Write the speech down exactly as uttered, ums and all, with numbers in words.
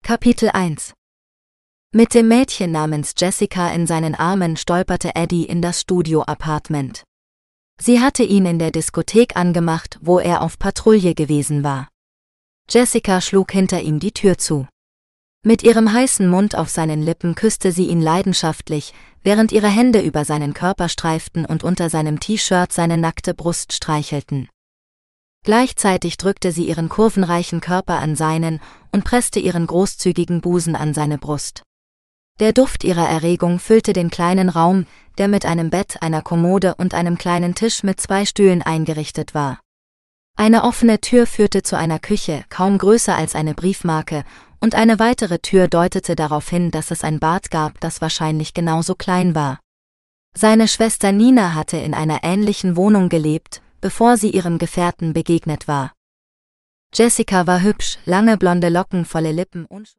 Kapitel eins. Mit dem Mädchen namens Jessica in seinen Armen stolperte Eddie in das Studio-Apartment. Sie hatte ihn in der Diskothek angemacht, wo er auf Patrouille gewesen war. Jessica schlug hinter ihm die Tür zu. Mit ihrem heißen Mund auf seinen Lippen küsste sie ihn leidenschaftlich, während ihre Hände über seinen Körper streiften und unter seinem T-Shirt seine nackte Brust streichelten. Gleichzeitig drückte sie ihren kurvenreichen Körper an seinen und presste ihren großzügigen Busen an seine Brust. Der Duft ihrer Erregung füllte den kleinen Raum, der mit einem Bett, einer Kommode und einem kleinen Tisch mit zwei Stühlen eingerichtet war. Eine offene Tür führte zu einer Küche, kaum größer als eine Briefmarke, und eine weitere Tür deutete darauf hin, dass es ein Bad gab, das wahrscheinlich genauso klein war. Seine Schwester Nina hatte in einer ähnlichen Wohnung gelebt, bevor sie ihrem Gefährten begegnet war. Jessica war hübsch, lange blonde Locken, volle Lippen und